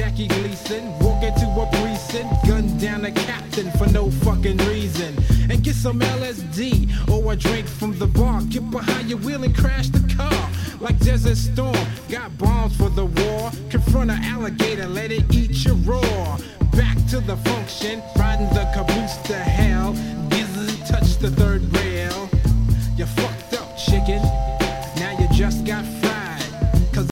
Jackie Gleason, walk into a precinct, gun down a captain for no fucking reason. And get some LSD or a drink from the bar. Get behind your wheel and crash the car like Desert Storm. Got bombs for the war. Confront an alligator, let it eat your raw. Back to the function, riding the caboose to hell. Gizzard touch the third